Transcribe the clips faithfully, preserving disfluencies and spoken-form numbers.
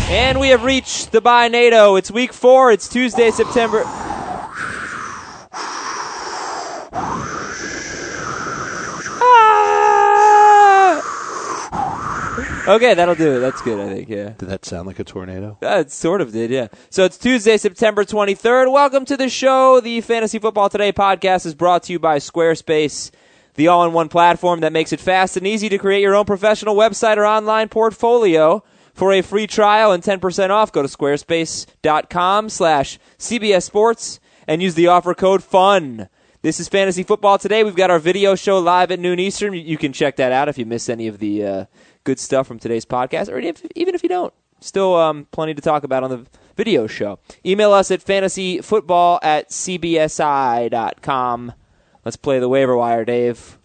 And we have reached the Bye NATO. It's week four. It's Tuesday, September. Ah! Okay, that'll do it. That's good, I think, yeah. Did that sound like a tornado? Uh, it sort of did, yeah. So it's Tuesday, September twenty-third. Welcome to the show. The Fantasy Football Today podcast is brought to you by Squarespace, the all-in-one platform that makes it fast and easy to create your own professional website or online portfolio. For a free trial and ten percent off, go to squarespace.com slash CBS Sports and use the offer code FUN. This is Fantasy Football Today. We've got our video show live at noon Eastern. You can check that out if you missed any of the uh, good stuff from today's podcast, or if, even if you don't. Still um, plenty to talk about on the video show. Email us at fantasyfootball at cbsi.com. Let's play the waiver wire, Dave.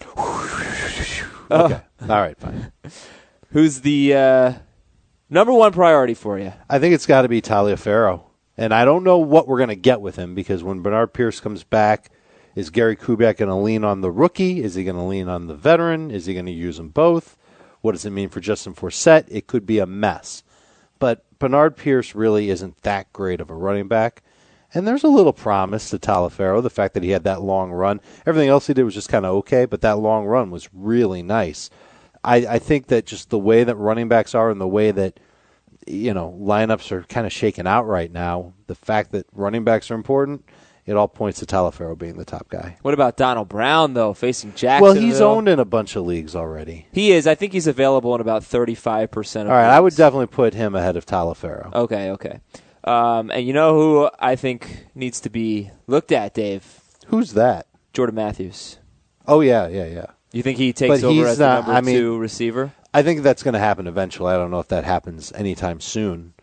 Okay. Oh. All right, fine. Who's the... Uh, Number one priority for you? I think it's got to be Taliaferro. And I don't know what we're going to get with him because when Bernard Pierce comes back, is Gary Kubiak going to lean on the rookie? Is he going to lean on the veteran? Is he going to use them both? What does it mean for Justin Forsett? It could be a mess. But Bernard Pierce really isn't that great of a running back. And there's a little promise to Taliaferro, the fact that he had that long run. Everything else he did was just kind of okay, but that long run was really nice. I, I think that just the way that running backs are and the way that, you know, lineups are kind of shaken out right now, the fact that running backs are important, it all points to Taliaferro being the top guy. What about Donald Brown, though, facing Jacksonville? Well, he's owned in a bunch of leagues already. He is. I think he's available in about thirty-five percent of All right, leagues. I would definitely put him ahead of Taliaferro. Okay, okay. Um, and you know who I think needs to be looked at, Dave? Who's that? Jordan Matthews. Oh, yeah, yeah, yeah. You think he takes But over he's as the not- number I mean- two receiver? I think that's going to happen eventually. I don't know if that happens anytime soon.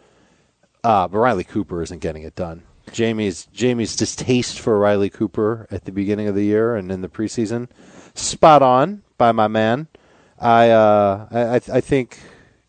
Uh, but Riley Cooper isn't getting it done. Jamie's Jamie's distaste for Riley Cooper at the beginning of the year and in the preseason, spot on by my man. I uh, I, I think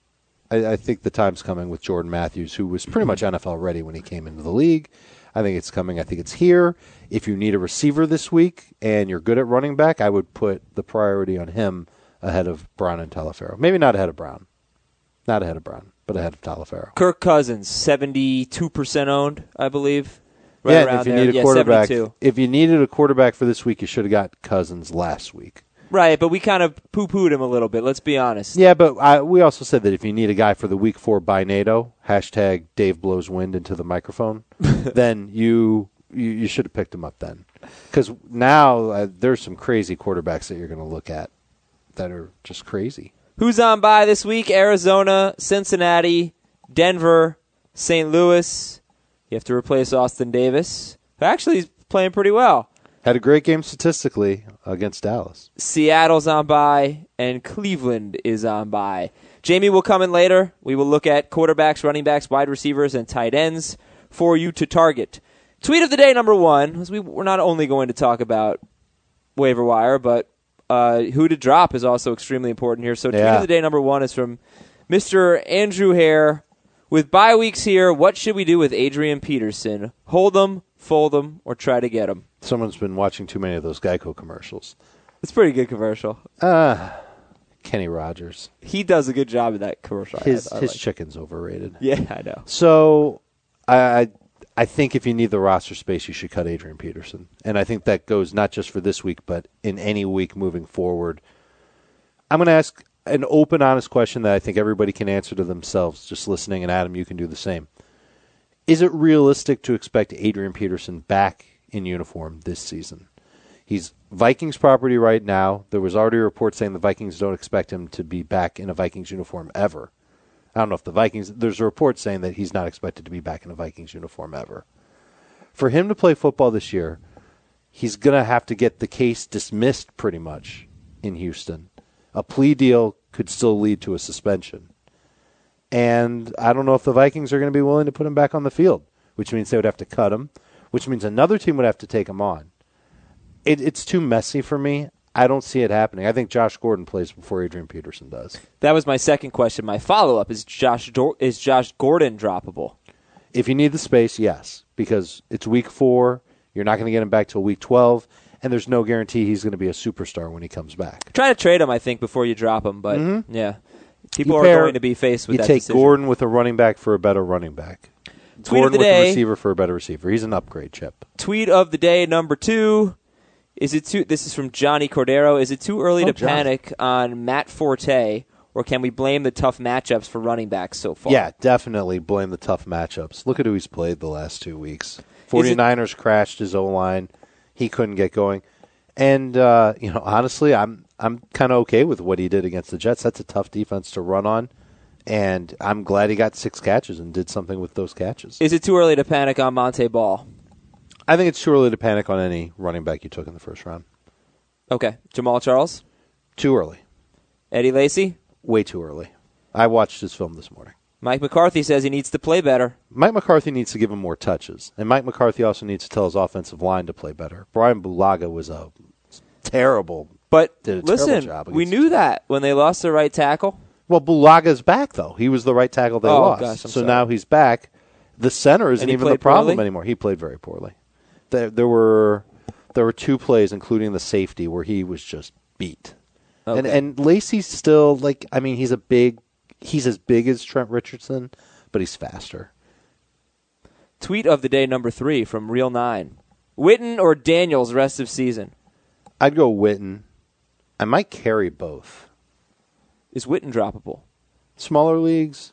I, I think the time's coming with Jordan Matthews, who was pretty much N F L ready when he came into the league. I think it's coming. I think it's here. If you need a receiver this week and you're good at running back, I would put the priority on him ahead of Brown and Taliaferro. Maybe not ahead of Brown. Not ahead of Brown, but ahead of Taliaferro. Kirk Cousins, seventy-two percent owned, I believe. Right yeah, around if you there. need a yeah, quarterback, seventy-two. if you needed a quarterback for this week, you should have got Cousins last week. Right, but we kind of poo-pooed him a little bit, let's be honest. Yeah, but I, we also said that if you need a guy for the week four by NATO, hashtag Dave blows wind into the microphone, then you, you you should have picked him up then. Because now uh, there's some crazy quarterbacks that you're going to look at that are just crazy. Who's on bye this week? Arizona, Cincinnati, Denver, Saint Louis. You have to replace Austin Davis, who actually is playing pretty well. Had a great game statistically against Dallas. Seattle's on bye, and Cleveland is on bye. Jamie will come in later. We will look at quarterbacks, running backs, wide receivers, and tight ends for you to target. Tweet of the day number one, because we, we're not only going to talk about waiver wire, but uh, who to drop is also extremely important here. So tweet Yeah. of the day number one is from Mister Andrew Hare. With bye weeks here, what should we do with Adrian Peterson? Hold him, fold him, or try to get him? Someone's been watching too many of those Geico commercials. It's a pretty good commercial. Uh, Kenny Rogers. He does a good job in that commercial. His I, I his like. chicken's overrated. Yeah, I know. So I, I I think if you need the roster space, you should cut Adrian Peterson. And I think that goes not just for this week, but in any week moving forward. I'm going to ask an open, honest question that I think everybody can answer to themselves, just listening, and Adam, you can do the same. Is it realistic to expect Adrian Peterson back in uniform this season? He's Vikings property right now. There was already a report saying the Vikings don't expect him to be back in a Vikings uniform ever. I don't know if the Vikings... There's a report saying that he's not expected to be back in a Vikings uniform ever. For him to play football this year, he's going to have to get the case dismissed pretty much in Houston. A plea deal could still lead to a suspension. And I don't know if the Vikings are going to be willing to put him back on the field, which means they would have to cut him, which means another team would have to take him on. It, it's too messy for me. I don't see it happening. I think Josh Gordon plays before Adrian Peterson does. That was my second question. My follow-up is Josh Do- is Josh Gordon droppable? If you need the space, yes, because it's week four. You're not going to get him back till week twelve, and there's no guarantee he's going to be a superstar when he comes back. Try to trade him, I think, before you drop him, but mm-hmm. yeah. People You are pair- going to be faced with You that take decision. Gordon with a running back for a better running back. Tweet Gordon of the with day. a receiver for a better receiver. He's an upgrade, Chip. Tweet of the day number two. Is it too? This is from Johnny Cordero. Is it too early Oh, to Johnny. panic on Matt Forte, or can we blame the tough matchups for running backs so far? Yeah, definitely blame the tough matchups. Look at who he's played the last two weeks. 49ers crashed his O-line. He couldn't get going. And, uh, you know, honestly, I'm I'm kind of okay with what he did against the Jets. That's a tough defense to run on. And I'm glad he got six catches and did something with those catches. Is it too early to panic on Monte Ball? I think it's too early to panic on any running back you took in the first round. Okay. Jamal Charles? Too early. Eddie Lacy? Way too early. I watched his film this morning. Mike McCarthy says he needs to play better. Mike McCarthy needs to give him more touches. And Mike McCarthy also needs to tell his offensive line to play better. Brian Bulaga was a terrible But did a terrible listen, job we against knew the that when they lost their right tackle. Well, Bulaga's back, though. He was the right tackle they Oh, lost. gosh, I'm so sorry. now he's back. The center isn't And he even the played problem poorly? anymore. He played very poorly. There, there were there were two plays, including the safety, where he was just beat. And Okay. and Lacey's still, like, I mean, he's a big, he's as big as Trent Richardson, but he's faster. Tweet of the day number three from Real Nine. Witten or Daniels rest of season? I'd go Witten. I might carry both. Is Witten droppable? Smaller leagues.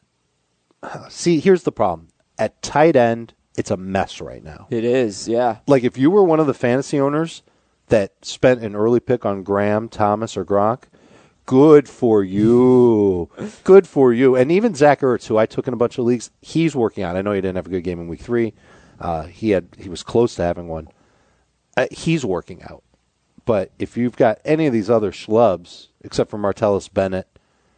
See, here's the problem. At tight end, it's a mess right now. It is, yeah. Like, if you were one of the fantasy owners that spent an early pick on Graham, Thomas, or Gronk, good for you. Good for you. And even Zach Ertz, who I took in a bunch of leagues, he's working out. I know he didn't have a good game in week three. Uh, he had he was close to having one. Uh, he's working out. But if you've got any of these other schlubs, except for Martellus Bennett,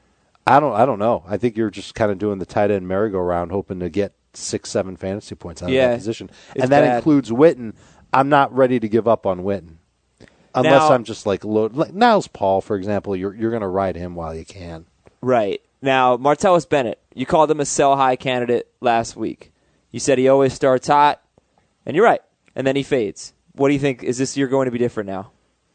I don't I don't know. I think you're just kind of doing the tight end merry-go-round, hoping to get six, seven fantasy points out Yeah, of that position. it's And that bad. includes Witten. I'm not ready to give up on Witten. Unless Now- I'm just like, load, like Niles Paul, for example, you're you're going to ride him while you can. Right. Now, Martellus Bennett, you called him a sell-high candidate last week. You said he always starts hot, and you're right. And then he fades. What do you think? Is this year going to be different now?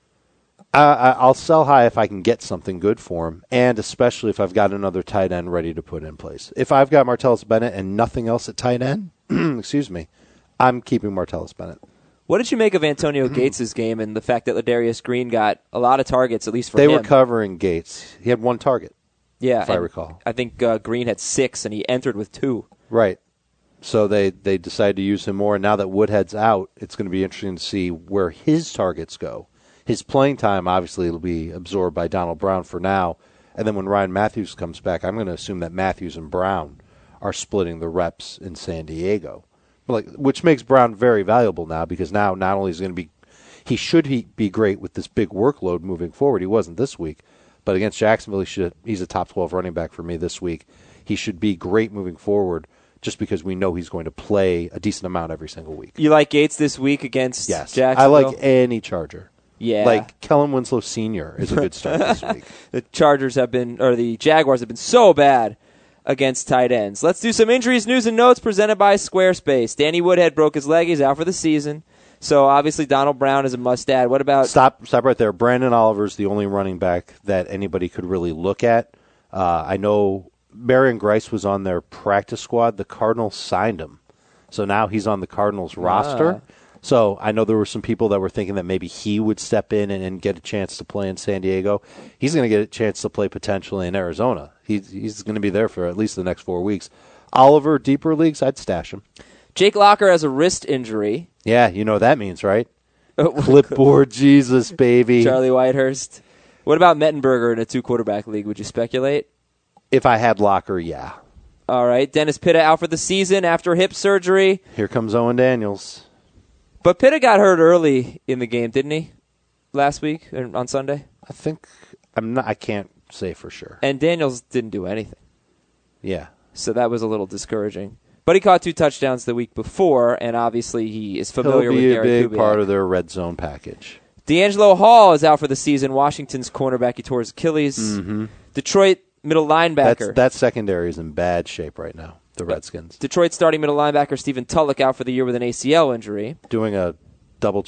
I, I, I'll sell high if I can get something good for him, and especially if I've got another tight end ready to put in place. If I've got Martellus Bennett and nothing else at tight end, excuse me, I'm keeping Martellus Bennett. What did you make of Antonio Gates' game and the fact that Ladarius Green got a lot of targets, at least for They him? were covering Gates. He had one target. Yeah, if I and recall. I think uh, Green had six, and he entered with two. Right. So they, they decided to use him more, and now that Woodhead's out, it's going to be interesting to see where his targets go. His playing time, obviously, will be absorbed by Donald Brown for now, and then when Ryan Matthews comes back, I'm going to assume that Matthews and Brown are splitting the reps in San Diego, like which makes Brown very valuable now because now not only is he going to be, he should he be great with this big workload moving forward. He wasn't this week, but against Jacksonville, he should, he's a top twelve running back for me this week. He should be great moving forward just because we know he's going to play a decent amount every single week. You like Gates this week against Yes, Jacksonville? I like any Charger. Yeah. Like Kellen Winslow Senior is a good start this week. The Chargers have been, or the Jaguars have been so bad against tight ends. Let's do some injuries, news, and notes presented by Squarespace. Danny Woodhead broke his leg. He's out for the season. So obviously Donald Brown is a must-add. What about... Stop stop right there. Brandon Oliver's the only running back that anybody could really look at. Uh, I know Marion Grice was on their practice squad. The Cardinals signed him. So now he's on the Cardinals roster. So I know there were some people that were thinking that maybe he would step in and, and get a chance to play in San Diego. He's going to get a chance to play potentially in Arizona. He, he's going to be there for at least the next four weeks. Oliver, deeper leagues, I'd stash him. Jake Locker has a wrist injury. Yeah, you know what that means, right? Clipboard Jesus, baby. Charlie Whitehurst. What about Mettenberger in a two-quarterback league? Would you speculate? If I had Locker, yeah. All right. Dennis Pitta out for the season after hip surgery. Here comes Owen Daniels. But Pitta got hurt early in the game, didn't he? Last week or on Sunday? I think I'm not I can't say for sure. And Daniels didn't do anything. Yeah. So that was a little discouraging. But he caught two touchdowns the week before, and obviously he is familiar He'll be with a Gary big Kubiak. part of their red zone package. D'Angelo Hall is out for the season. Washington's cornerback. He tore his Achilles. Mm-hmm. Detroit middle linebacker. That's, that secondary is in bad shape right now, the Redskins. Detroit starting middle linebacker Stephen Tulloch out for the year with an A C L injury. Doing a double check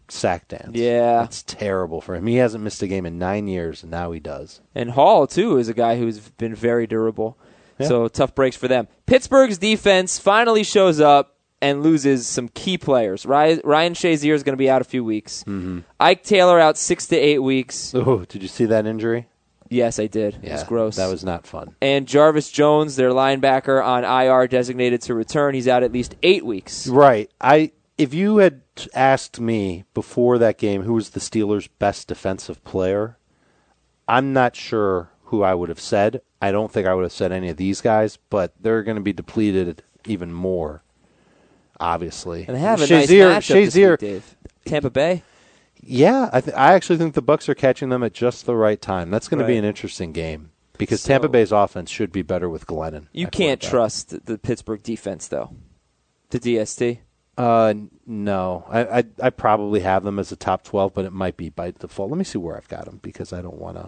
sack dance. Yeah. That's terrible for him. He hasn't missed a game in nine years, and now he does. And Hall, too, is a guy who's been very durable. Yeah. So tough breaks for them. Pittsburgh's defense finally shows up and loses some key players. Ryan, Ryan Shazier is going to be out a few weeks. Mm-hmm. Ike Taylor out six to eight weeks. Oh, did you see that injury? Yes, I did. Yeah, it was gross. That was not fun. And Jarvis Jones, their linebacker, on I R designated to return. He's out at least eight weeks. Right. I if you had asked me before that game who was the Steelers' best defensive player, I'm not sure who I would have said. I don't think I would have said any of these guys, but they're going to be depleted even more, obviously. And they have a Shazier, nice matchup this Shazier, week, Dave. Tampa Bay. Yeah, I, th- I actually think the Bucs are catching them at just the right time. That's going Right. to be an interesting game because So- Tampa Bay's offense should be better with Glennon. You at can't quarterback. trust the Pittsburgh defense, though. The D S T. Uh, no, I, I I probably have them as a top twelve, but it might be by default. Let me see where I've got them because I don't want to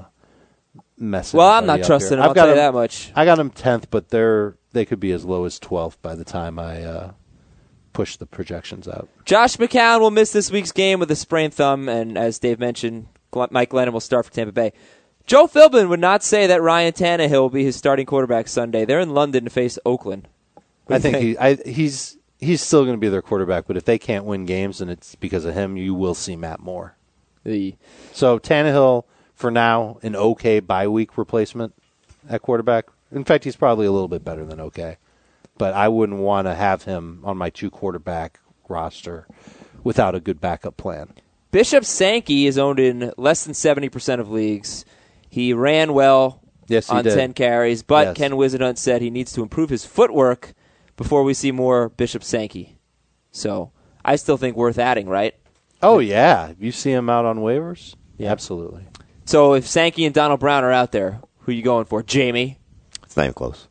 mess. Well, I'm anybody not up trusting here. them. I've I'll got tell you them- that much. I got them tenth, but they're they could be as low as twelfth by the time I uh, push the projections out. Josh McCown will miss this week's game with a sprained thumb, and as Dave mentioned, Gl- Mike Glennon will start for Tampa Bay. Joe Philbin would not say that Ryan Tannehill will be his starting quarterback Sunday. They're in London to face Oakland. What I do you think, he, I, he's he's still going to be their quarterback, but if they can't win games and it's because of him, you will see Matt Moore. The So Tannehill, for now, an okay bye week replacement at quarterback. In fact, he's probably a little bit better than okay. But I wouldn't want to have him on my two quarterback roster without a good backup plan. Bishop Sankey is owned in less than seventy percent of leagues. He ran well Yes, he on did. ten carries, but Yes. Ken Wisenhunt said he needs to improve his footwork before we see more Bishop Sankey. So I still think worth adding, right? Oh, yeah. You see him out on waivers? Yeah. Absolutely. So if Sankey and Donald Brown are out there, who are you going for? Jamie? It's not even close.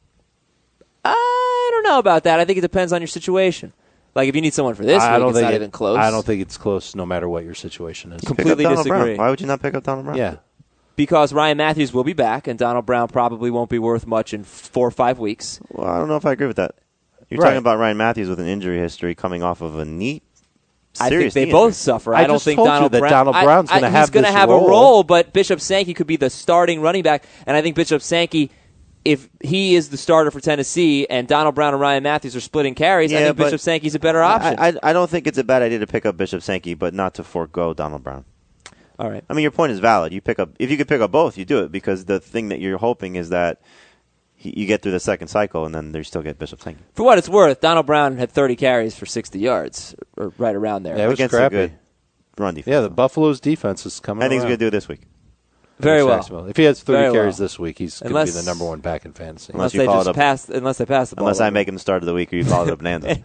I don't know about that. I think it depends on your situation. Like if you need someone for this I week, don't it's think not it- even close. I don't think it's close no matter what your situation is. Pick up Completely Donald disagree. Brown. Why would you not pick up Donald Brown? Yeah. Because Ryan Matthews will be back, and Donald Brown probably won't be worth much in four or five weeks. Well, I don't know if I agree with that. You're Right. talking about Ryan Matthews with an injury history coming off of a knee. I think serious they knee both injury. suffer. I I, don't just think told you Donald that Brown, Donald I- Brown's I- gonna have He's going to this have role. a role, but Bishop Sankey could be the starting running back, and I think Bishop Sankey, if he is the starter for Tennessee, and Donald Brown and Ryan Matthews are splitting carries, I Yeah, think but Bishop Sankey's a better option. I, I, I don't think it's a bad idea to pick up Bishop Sankey, but not to forego Donald Brown. All right. I mean, your point is valid. You pick up if you could pick up both, you do it because the thing that you're hoping is that he, you get through the second cycle and then you still get Bishop Sankey For what it's worth, Donald Brown had thirty carries for sixty yards, or right around there. Yeah, it was against crappy. a good run defense. Yeah, the Buffalo's defense is coming I think he's around. going to do it this week. Very Against well. Jacksonville. If he has thirty Very carries well. this week, he's going to be Unless- the number one back in fantasy. Unless Unless you they follow just it up- pass, unless they pass the ball. Unless I over. make him the start of the week or you follow it up and end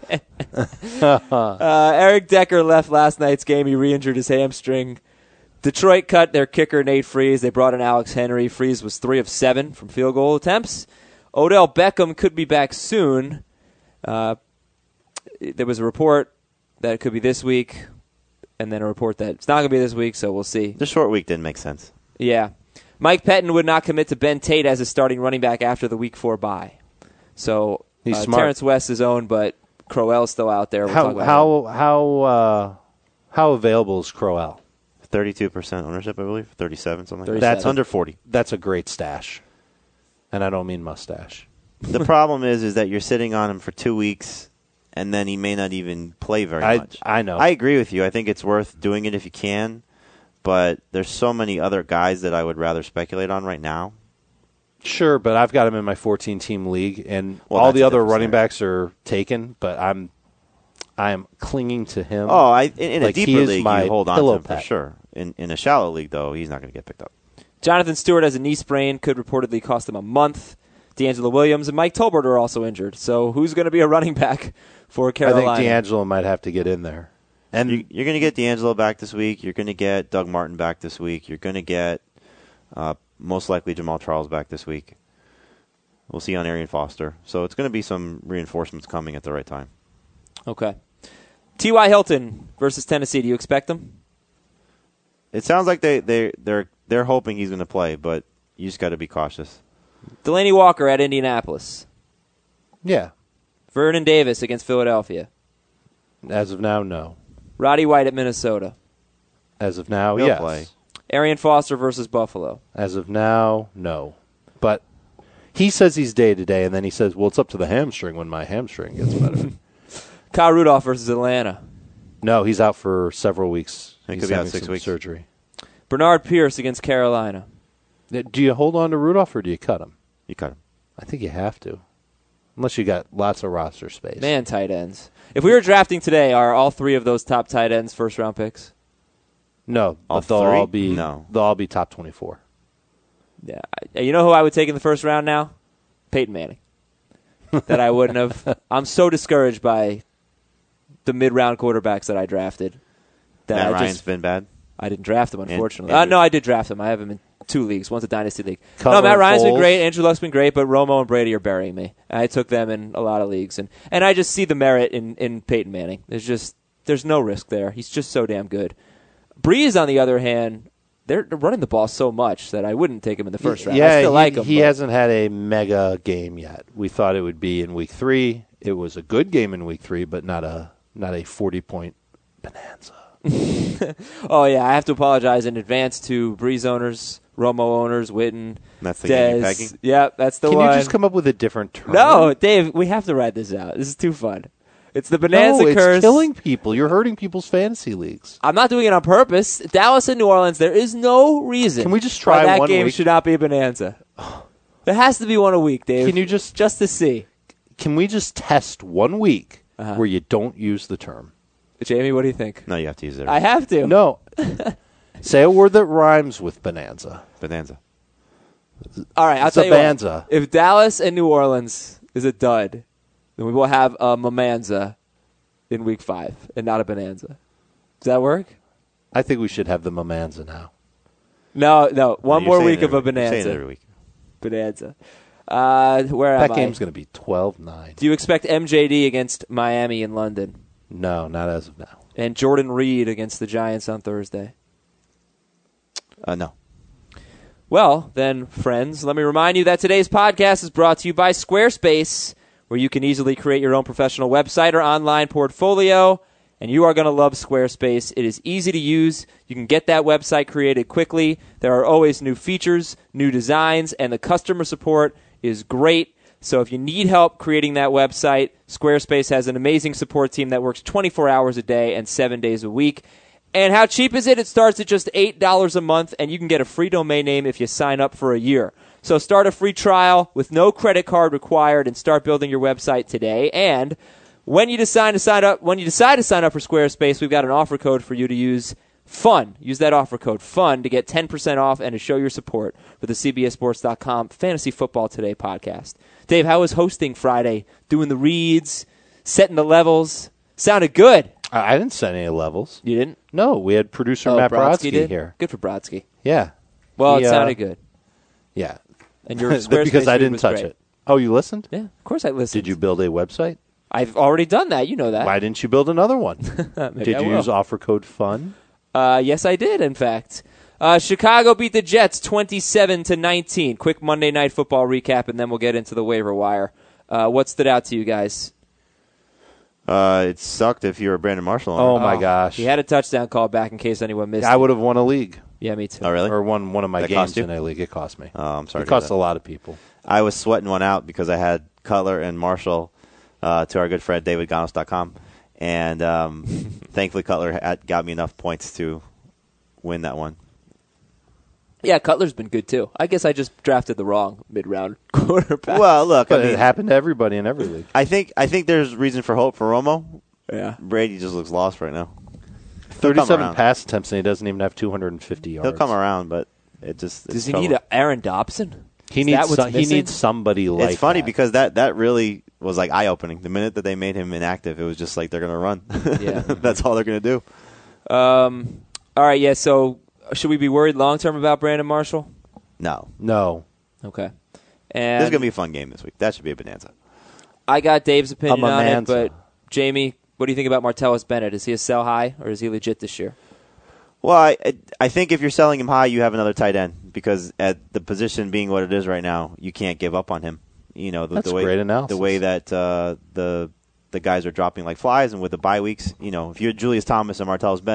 Uh, Eric Decker left last night's game. He re-injured his hamstring. Detroit cut their kicker, Nate Freeze. They brought in Alex Henry. Freeze was three of seven from field goal attempts. Odell Beckham could be back soon. Uh, there was a report that it could be this week, and then a report that it's not going to be this week, so we'll see. The short week didn't make sense. Yeah. Mike Pettin would not commit to Ben Tate as a starting running back after the week four bye. So He's uh, smart. Terrence West is owned, but Crowell's still out there. We'll talk How about him. how how uh, how available is Crowell? thirty-two percent ownership, I believe. thirty-seven, something like that. thirty-seven. That's under forty. That's a great stash, and I don't mean mustache. The problem is is that you're sitting on him for two weeks, and then he may not even play very I much. I know. I agree with you. I think it's worth doing it if you can, but there's so many other guys that I would rather speculate on right now. Sure, but I've got him in my fourteen-team league, and Well, all that's the a other different running scenario. backs are taken. But I'm I am clinging to him. Oh, I in, in Like, a he deeper is league, my you hold on to pillow him for pet. sure. In in a shallow league, though, he's not going to get picked up. Jonathan Stewart has a knee sprain, could reportedly cost him a month. D'Angelo Williams and Mike Tolbert are also injured. So who's going to be a running back for I Carolina? think D'Angelo might have to get in there. And You, you're going to get D'Angelo back this week. You're going to get Doug Martin back this week. You're going to get uh, most likely Jamal Charles back this week. We'll see on Arian Foster. So it's going to be some reinforcements coming at the right time. Okay. T Y. Hilton versus Tennessee. Do you expect them? It sounds like they they they're they're hoping he's going to play, but you just got to be cautious. Delaney Walker at Indianapolis. yeah, Vernon Davis against Philadelphia. as of now, no. Roddy White at Minnesota. As of now, He'll yes. play. Arian Foster versus Buffalo. As of now, no. But he says he's day-to-day, and then he says, well, it's up to the hamstring when my hamstring gets better. Kyle Rudolph versus Atlanta. No, he's out for several weeks. He He's could be out having six some weeks. surgery. Bernard Pierce against Carolina. Do you hold on to Rudolph or do you cut him? You cut him. I think you have to. Unless you got lots of roster space. Man, tight ends. If we were drafting today, are all three of those top tight ends first-round picks? No, All but they'll three? all be No. they'll all be top twenty-four. Yeah. I- You know who I would take in the first round now? Peyton Manning. That I wouldn't have. I'm so discouraged by the mid-round quarterbacks that I drafted. That Matt I Ryan's just, been bad. I didn't draft him, unfortunately. and- uh, no, I did draft him. I have him in two leagues. One's a dynasty league. Cutler no, Matt and Ryan's been Foles. great. Andrew Luck's been great, but Romo and Brady are burying me. I took them in a lot of leagues, and, and I just see the merit in, in Peyton Manning. There's just there's no risk there. He's just so damn good. Breeze, on the other hand, they're running the ball so much that I wouldn't take him in the first round. Yeah, I still he, like him. he but- hasn't had a mega game yet. We thought it would be in week three. It was a good game in week three, but not a not a forty-point bonanza. Oh, yeah, I have to apologize in advance to Breeze owners, Romo owners, Witten, That's the game you're Dez. pegging? Yep, that's the Can one. you just come up with a different term? No, Dave, we have to ride this out. This is too fun. It's the Bonanza no, it's curse. killing people. You're hurting people's fantasy leagues. I'm not doing it on purpose. Dallas and New Orleans, there is no reason Can we just try why that one game week? should not be a Bonanza. There has to be one a week, Dave. Can you just Just to see. Can we just test one week Uh-huh. where you don't use the term? Jamie, what do you think? No, you have to use it. I have to. No. Say a word that rhymes with bonanza. Bonanza. All right, I'll It's tell a you what. banza. If Dallas and New Orleans is a dud, then we will have a Mamanza in week five and not a Bonanza. Does that work? I think we should have the Mamanza now. No, no. One You're more saying week it of a every- you're saying it Bonanza. every week. Bonanza. Uh, where That am game's I? going to be twelve nine. Do you expect M J D against Miami in London? No, not as of now. And Jordan Reed against the Giants on Thursday? Uh, no. Well, then, friends, let me remind you that today's podcast is brought to you by Squarespace, where you can easily create your own professional website or online portfolio. And you are going to love Squarespace. It is easy to use. You can get that website created quickly. There are always new features, new designs, and the customer support is great. So if you need help creating that website, Squarespace has an amazing support team that works twenty-four hours a day and seven days a week. And how cheap is it? It starts at just eight dollars a month, and you can get a free domain name if you sign up for a year. So start a free trial with no credit card required and start building your website today. And when you decide to sign up, when you decide to sign up for Squarespace, we've got an offer code for you to use. FUN. Use that offer code FUN to get ten percent off and to show your support for the C B S Sports dot com Fantasy Football Today podcast. Dave, how was hosting Friday? Doing the reads, setting the levels. Sounded good. I I didn't set any levels. You didn't? No, we had producer Oh, Matt Brodsky did? here. Good for Brodsky. Yeah. Well, He, it uh, sounded good. Yeah. And your Squarespace because I read didn't was touch great. it. Oh, you listened? Yeah, of course I listened. Did you build a website? I've already done that. You know that. Why didn't you build another one? Maybe Did I you will. use offer code FUN? Uh, yes, I did, in fact. Uh, Chicago beat the Jets twenty-seven to nineteen. Quick Monday Night Football recap, and then we'll get into the waiver wire. Uh, what stood out to you guys? Uh, it sucked if you were Brandon Marshall. Oh, owner. my gosh. He had a touchdown call back in case anyone missed I it. would have won a league. Yeah, me too. Oh, really? Or won one of my That games cost you? in a league. It cost me. Oh, I'm sorry It to hear cost that. a lot of people. I was sweating one out because I had Cutler and Marshall uh, to our good friend David Ganos dot com. And um, thankfully, Cutler had, got me enough points to win that one. Yeah, Cutler's been good, too. I guess I just drafted the wrong mid-round quarterback. Well, look, I But mean, it happened to everybody in every league. I think I think there's reason for hope for Romo. yeah. Brady just looks lost right now. thirty-seven around. pass attempts, and he doesn't even have two hundred fifty yards. He'll come around, but it just Does it's he trouble. need a Aaron Dobson? He Is needs that what's some, he missing? needs somebody like It's funny that. because that, that really was like eye opening. The minute that they made him inactive, it was just like they're gonna run. Yeah. That's all they're gonna do. Um, all right, yeah, so should we be worried long-term about Brandon Marshall? No, No. Okay. this And is gonna be a fun game this week. That should be a bonanza. I got Dave's opinion A on it, Mamanza. but Jamie, what do you think about Martellus Bennett? Is he a sell high, or is he legit this year? Well, I I think if you're selling him high, you have another tight end because at the position being what it is right now, you can't give up on him. You know the, That's the way great analysis. the way that uh, the the guys are dropping like flies, and with the bye weeks, you know, if you're Julius Thomas and Martellus Bennett,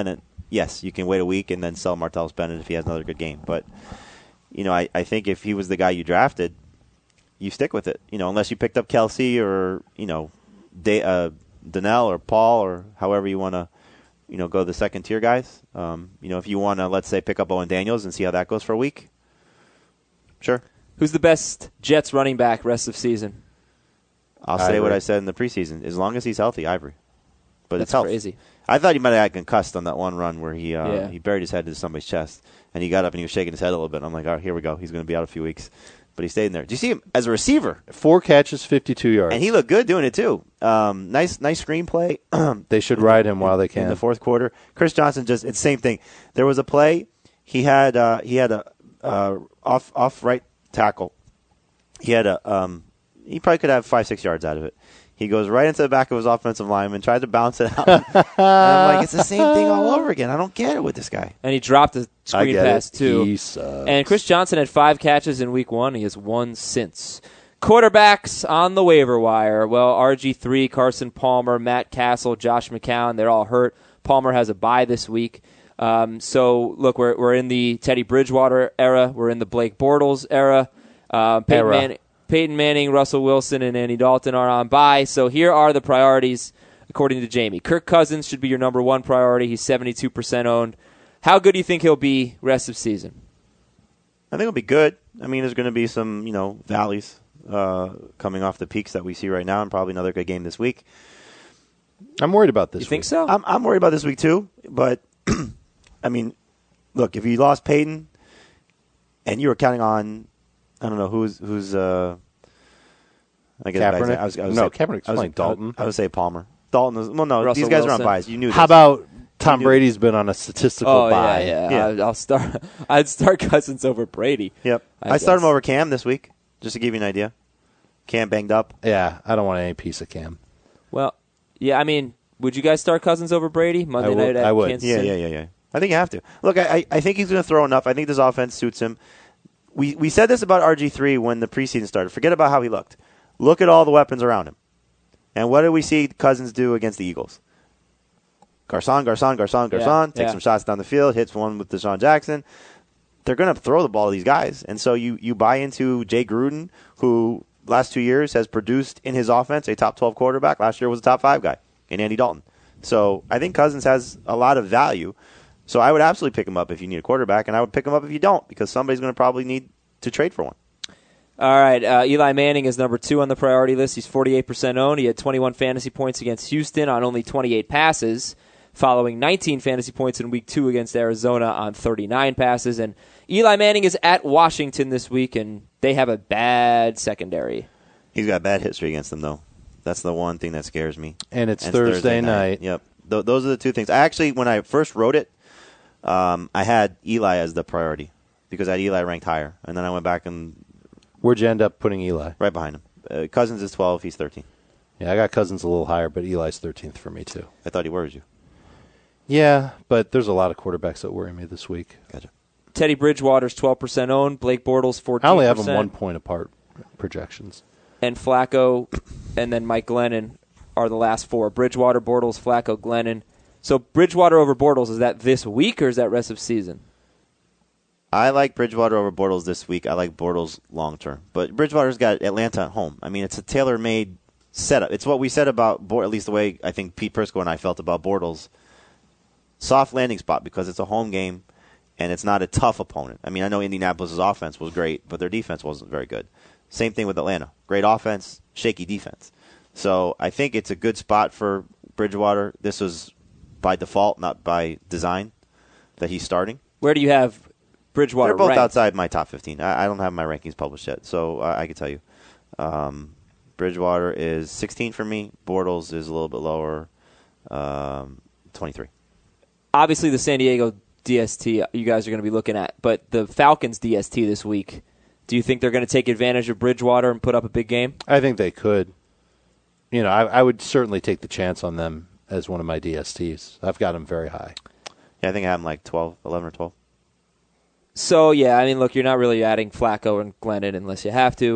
yes, you can wait a week and then sell Martellus Bennett if he has another good game. But, you know, I, I think if he was the guy you drafted, you stick with it. You know, unless you picked up Kelsey or, you know, De, uh, Donnell or Paul or however you want to, you know, go the second tier guys. Um, you know, if you want to, let's say, pick up Owen Daniels and see how that goes for a week, sure. Who's the best Jets running back rest of season? I'll say what I said in the preseason. As long as he's healthy, Ivory. But That's it's health. crazy. I thought he might have had concussed on that one run where he uh, Yeah. he buried his head into somebody's chest, and he got up and he was shaking his head a little bit. I'm like, oh, here we go. He's going to be out a few weeks. But he stayed in there. Do you see him as a receiver? Four catches, fifty-two yards. And he looked good doing it, too. Um, nice nice screenplay. They should ride him while they can. In the fourth quarter. Chris Johnson just, it's the same thing. There was a play. He had uh, he had a uh, off off right tackle. He had a um, he probably could have five, six yards out of it. He goes right into the back of his offensive lineman, tried to bounce it out. And I'm like, it's the same thing all over again. I don't get it with this guy. And he dropped a I screen get pass, it. too. He sucks. And Chris Johnson had five catches in week one. He has one since. Quarterbacks on the waiver wire. Well, R G three, Carson Palmer, Matt Castle, Josh McCown, they're all hurt. Palmer has a bye this week. Um, so, look, we're we're in the Teddy Bridgewater era. We're in the Blake Bortles era. Uh, Peyton, Era. Manning, Peyton Manning, Russell Wilson, and Andy Dalton are on bye. So here are the priorities, according to Jamie. Kirk Cousins should be your number one priority. He's seventy-two percent owned. How good do you think he'll be rest of season? I think it'll be good. I mean, there's going to be some, you know, valleys uh, coming off the peaks that we see right now, and probably another good game this week. I'm worried about this You think week. so? I'm I'm worried about this week too, but I mean, look, if you lost Peyton and you were counting on, I don't know who's who's. Uh, I guess Kaepernick? I was, I was No, say, Kaepernick's I was, playing Dalton. I would say Palmer. Dalton is well, no, Russell these guys are Wilson. on bias. You knew this. How about Tom knew- Brady's been on a statistical Oh bye? yeah, yeah. Yeah. I, I'll start. I'd start Cousins over Brady. Yep, I I, started guess. him over Cam this week, just to give you an idea. Cam banged up. Yeah, I don't want any piece of Cam. Well, yeah. I mean, would you guys start Cousins over Brady Monday I would- night at I would. Kansas Yeah, City? yeah, yeah, yeah. I think you have to. Look, I, I I think he's going to throw enough. I think this offense suits him. We we said this about R G three when the preseason started. Forget about how he looked. Look at all the weapons around him. And what did we see Cousins do against the Eagles? Garcon, Garcon, Garcon, Garcon. Yeah, takes yeah. some shots down the field, hits one with Deshaun Jackson. They're going to throw the ball to these guys. And so you, you buy into Jay Gruden, who last two years has produced in his offense a top twelve quarterback. Last year was a top five guy in Andy Dalton. So I think Cousins has a lot of value. So I would absolutely pick him up if you need a quarterback, and I would pick him up if you don't, because somebody's going to probably need to trade for one. All right, uh, Eli Manning is number two on the priority list. He's forty-eight percent owned. He had twenty-one fantasy points against Houston on only twenty-eight passes, following nineteen fantasy points in week two against Arizona on thirty-nine passes. And Eli Manning is at Washington this week, and they have a bad secondary. He's got bad history against them, though. That's the one thing that scares me. And it's Thursday night. Yep. Th- those are the two things. I actually, when I first wrote it, um, I had Eli as the priority because I had Eli ranked higher. And then I went back and Where'd you end up putting Eli? right behind him. Uh, Cousins is twelve. He's thirteen. Yeah, I got Cousins a little higher, but Eli's thirteenth for me, too. I thought he worries you. Yeah, but there's a lot of quarterbacks that worry me this week. Gotcha. Teddy Bridgewater's twelve percent owned. Blake Bortles fourteen percent. I only have them one point apart projections. And Flacco and then Mike Glennon are the last four. Bridgewater, Bortles, Flacco, Glennon. So Bridgewater over Bortles, is that this week or is that rest of season? I like Bridgewater over Bortles this week. I like Bortles long term. But Bridgewater's got Atlanta at home. I mean, it's a tailor-made setup. It's what we said about, Bort- at least the way I think Pete Prisco and I felt about Bortles. Soft landing spot because it's a home game and it's not a tough opponent. I mean, I know Indianapolis' offense was great, but their defense wasn't very good. Same thing with Atlanta. Great offense, shaky defense. So I think it's a good spot for Bridgewater. This was by default, not by design, that he's starting. Where do you have Bridgewater They're both ranked? outside my top fifteen. I, I don't have my rankings published yet, so uh, I can tell you. Um, Bridgewater is sixteen for me. Bortles is a little bit lower, um, twenty-three. Obviously, the San Diego D S T you guys are going to be looking at, but the Falcons D S T this week, do you think they're going to take advantage of Bridgewater and put up a big game? I think they could. You know, I, I would certainly take the chance on them as one of my D S Ts. I've got them very high. Yeah, I think I have them like twelve, eleven or twelve. So, yeah, I mean, look, you're not really adding Flacco and Glennon unless you have to.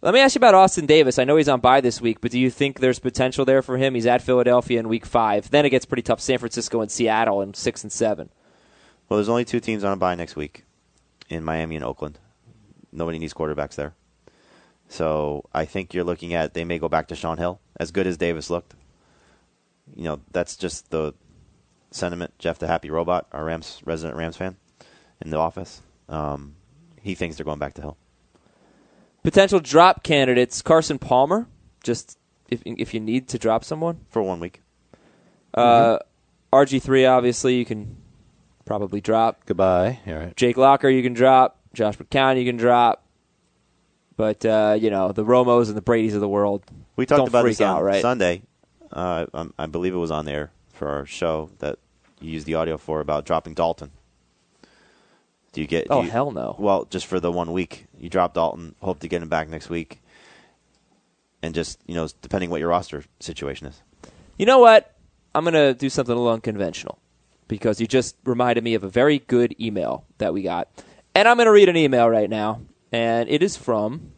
Let me ask you about Austin Davis. I know he's on bye this week, but do you think there's potential there for him? He's at Philadelphia in week five. Then it gets pretty tough. San Francisco and Seattle in six and seven. Well, there's only two teams on a bye next week in Miami and Oakland. Nobody needs quarterbacks there. So I think you're looking at they may go back to Sean Hill, as good as Davis looked. You know, that's just the sentiment. Jeff the Happy Robot, our Rams resident Rams fan in the office, um, he thinks they're going back to Hill. Potential drop candidates, Carson Palmer, just if if you need to drop someone. For one week. Uh, mm-hmm. R G three, obviously, you can probably drop. Goodbye. All right. Jake Locker, you can drop. Josh McCown, you can drop. But, uh, you know, the Romos and the Bradys of the world, we talked don't about freak this on out, right? Sunday. Uh, I, I believe it was on there for our show that you used the audio for about dropping Dalton. Do you get? Do oh, you, hell no. Well, just for the one week. You drop Dalton, hope to get him back next week. And just, you know, depending what your roster situation is. You know what? I'm going to do something a little unconventional because you just reminded me of a very good email that we got. And I'm going to read an email right now. And it is from,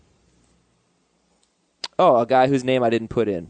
oh, a guy whose name I didn't put in.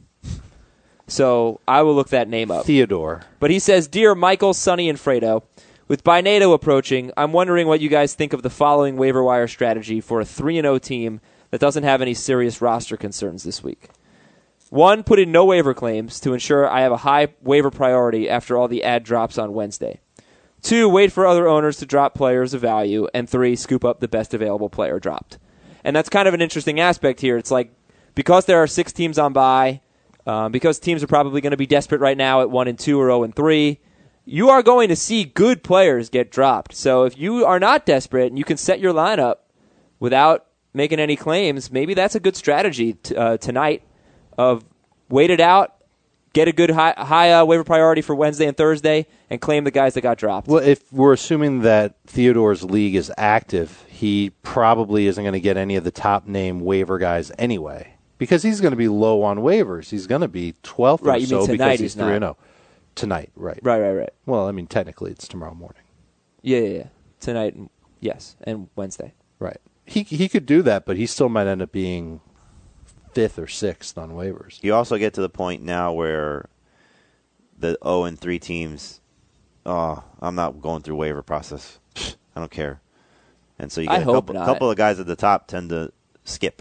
So I will look that name up. Theodore. But he says, Dear Michael, Sonny, and Fredo, with Binado approaching, I'm wondering what you guys think of the following waiver wire strategy for a three and oh team that doesn't have any serious roster concerns this week. One, put in no waiver claims to ensure I have a high waiver priority after all the ad drops on Wednesday. Two, wait for other owners to drop players of value. And three, scoop up the best available player dropped. And that's kind of an interesting aspect here. It's like, because there are six teams on bye, um, because teams are probably going to be desperate right now at one and two or oh and three, you are going to see good players get dropped. So if you are not desperate and you can set your lineup without making any claims, maybe that's a good strategy t- uh, tonight of wait it out, get a good high, high uh, waiver priority for Wednesday and Thursday, and claim the guys that got dropped. Well, if we're assuming that Theodore's league is active, he probably isn't going to get any of the top-name waiver guys anyway because he's going to be low on waivers. He's going to be twelfth right, or you so mean because he's he's three and oh. Tonight, right. Right, right, right. Well, I mean, technically it's tomorrow morning. Yeah, yeah, yeah. Tonight, yes, and Wednesday. Right. He he could do that, but he still might end up being fifth or sixth on waivers. You also get to the point now where the oh and three teams, oh, I'm not going through waiver process. I don't care. And so you get I a hope couple, not. couple of guys at the top tend to skip.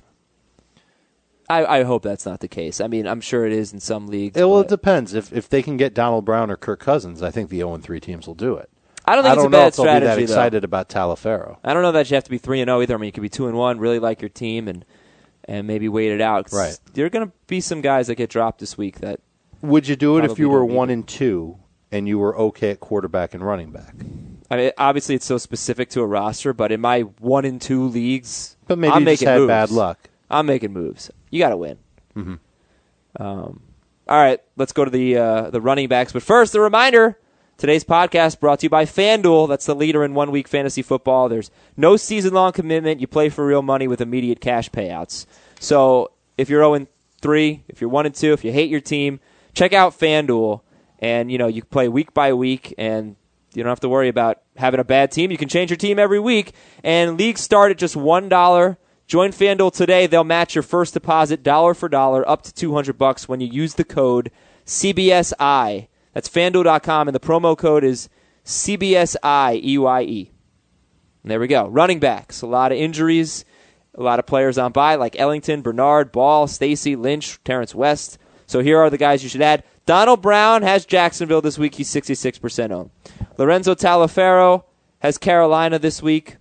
I, I hope that's not the case. I mean, I'm sure it is in some leagues. It, well, but it depends. If if they can get Donald Brown or Kirk Cousins, I think the oh and three teams will do it. I don't think I it's don't a know bad if they'll strategy, be that excited though. about Taliaferro. I don't know that you have to be three and oh either. I mean, you could be two and one, really like your team, and and maybe wait it out. 'Cause right. There are going to be some guys that get dropped this week that. Would you do it if you were don't one need it. and two and you were okay at quarterback and running back? I mean, obviously, it's so specific to a roster, but in my one and two leagues, But maybe I'm you just making had moves. bad luck. I'm making moves. You got to win. Mm-hmm. Um, all right, let's go to the uh, the running backs. But first, a reminder: today's podcast brought to you by FanDuel. That's the leader in one week fantasy football. There's no season long commitment. You play for real money with immediate cash payouts. So if you're oh and three, if you're one and two, if you hate your team, check out FanDuel. And you know you play week by week, and you don't have to worry about having a bad team. You can change your team every week, and leagues start at just one dollar. Join FanDuel today. They'll match your first deposit dollar for dollar up to two hundred bucks when you use the code C B S I. That's FanDuel dot com, and the promo code is C B S I E Y E. And there we go. Running backs. A lot of injuries. A lot of players on bye, like Ellington, Bernard, Ball, Stacy, Lynch, Terrence West. So here are the guys you should add. Donald Brown has Jacksonville this week. He's sixty-six percent owned. Lorenzo Taliaferro has Carolina this week.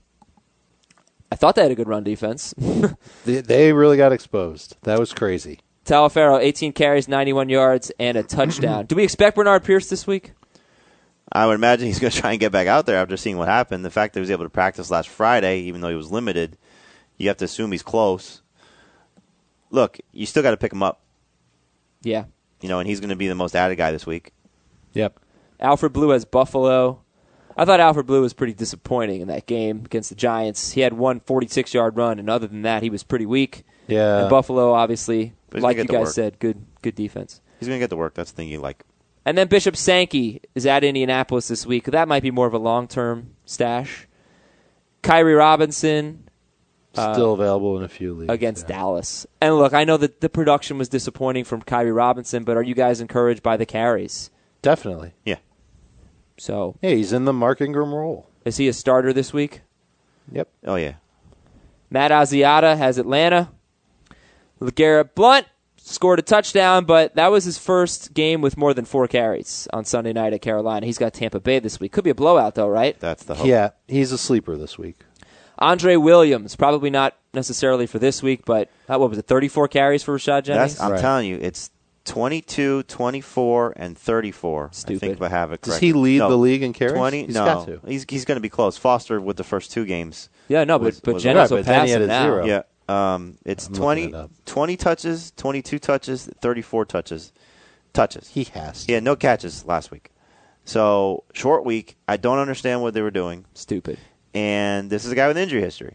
I thought they had a good run defense. they, they really got exposed. That was crazy. Taliaferro, eighteen carries, ninety-one yards, and a touchdown. Do we expect Bernard Pierce this week? I would imagine he's going to try and get back out there after seeing what happened. The fact that he was able to practice last Friday, even though he was limited, you have to assume he's close. Look, you still got to pick him up. Yeah. You know, and he's going to be the most added guy this week. Yep. Alfred Blue has Buffalo. I thought Alfred Blue was pretty disappointing in that game against the Giants. He had one forty-six-yard run, and other than that, he was pretty weak. Yeah. And Buffalo, obviously, like you guys work. said, good good defense. He's going to get the work. That's the thing you like. And then Bishop Sankey is at Indianapolis this week. That might be more of a long-term stash. Kyrie Robinson, Still available in a few leagues. Against yeah. Dallas. And look, I know that the production was disappointing from Kyrie Robinson, but are you guys encouraged by the carries? Definitely. Yeah. So, Yeah, he's in the Mark Ingram role. is he a starter this week? Yep. Oh, yeah. Matt Asiata has Atlanta. LeGarrette Blount scored a touchdown, but that was his first game with more than four carries on Sunday night at Carolina. He's got Tampa Bay this week. Could be a blowout, though, right? That's the hope. Yeah, he's a sleeper this week. Andre Williams, probably not necessarily for this week, but uh, what was it, thirty-four carries for Rashad Jennings? That's, I'm Right. telling you, it's twenty-two, twenty-four, and thirty-four. Stupid. I think if I have it correct. Does he lead no, the league in carries? twenty? He's no. got to. He's, he's going to be close. Foster with the first two games. yeah, no, but, was- but was- Jennings Right, will but then pass he had him a now. zero. Yeah. Um, it's I'm twenty, looking it up. twenty touches, twenty-two touches, thirty-four touches. Touches. He has to. He had no catches last week. So, short week. I don't understand what they were doing. Stupid. And this is a guy with injury history.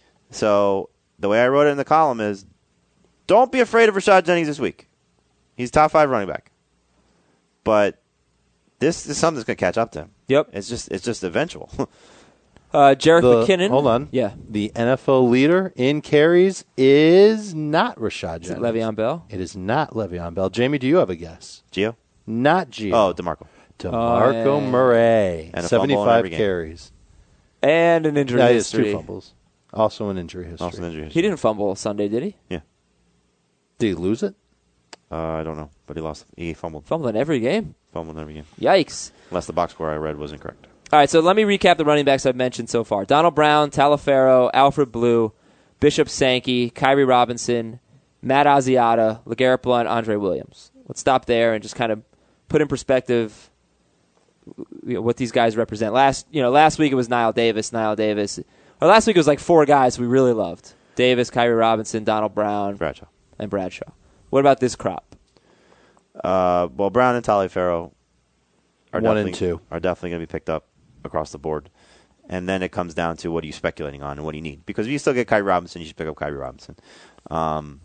So, the way I wrote it in the column is, don't be afraid of Rashad Jennings this week. He's top five running back. But this is something that's going to catch up to him. Yep. It's just it's just eventual. Uh, Jarek The- McKinnon. Hold on. Yeah. The N F L leader in carries is not Rashad Is it Jennings. Le'Veon Bell? It is not Le'Veon Bell. Jamie, do you have a guess? Gio? Not Gio. Oh, DeMarco. DeMarco Oh, yeah. Murray. And a fumble in seventy-five every game. carries. And an injury Yeah, he has history. two fumbles. Also an injury history. Also an injury He history. didn't fumble Sunday, did he? Yeah. Did he lose it? Uh, I don't know, but he lost. He fumbled. Fumbled in every game. Fumbled in every game. Yikes. Unless the box score I read was incorrect. All right, so let me recap the running backs I've mentioned so far. Donald Brown, Talaferro, Alfred Blue, Bishop Sankey, Kyrie Robinson, Matt Asiata, LeGarrette Blount, Andre Williams. Let's stop there and just kind of put in perspective you know, what these guys represent. Last, you know, last week it was Niall Davis, Niall Davis. Or last week it was like four guys we really loved. Davis, Kyrie Robinson, Donald Brown, Bradshaw. and Bradshaw. What about this crop? Uh, well, Brown and Taliaferro are One and definitely, two. are definitely going to be picked up across the board. And then it comes down to what are you speculating on and what do you need. Because if you still get Kyrie Robinson, you should pick up Kyrie Robinson. Um,